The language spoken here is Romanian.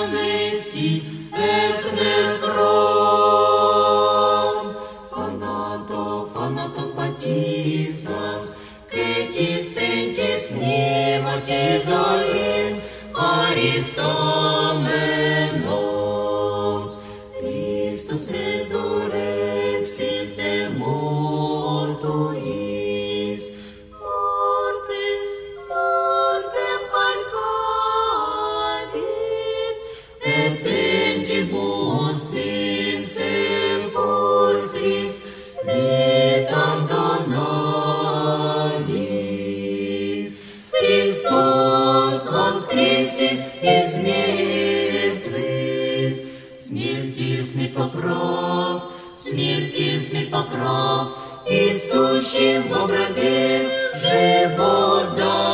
nesti, ec necron. Thanaton patisas, cetis sentis mnemos Isain, Haris amenos. Christus resurrexit de mortuis, mortem calcavit, et tentibus in sepulchris vitam donavit. Christus воскресит из мертвых, смерти смерть поправ, и сущим во гробе живот дай.